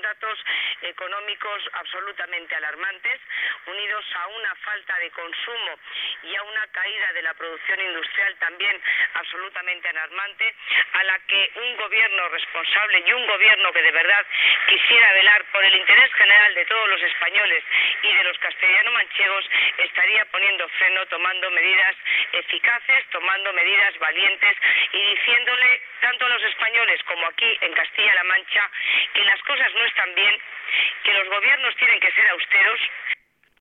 datos económicos absolutamente alarmantes, unidos a una falta de consumo y a una caída de la producción industrial también absolutamente alarmante, a la que un gobierno responsable y un gobierno que de verdad quisiera velar por el interés general de todos los españoles y de los castellano-manchegos estaría poniendo freno, tomando medidas eficaces, tomando medidas valientes y diciéndole tanto a los españoles como aquí en Castilla-La Mancha que las cosas no están bien, que los gobiernos tienen que ser austeros,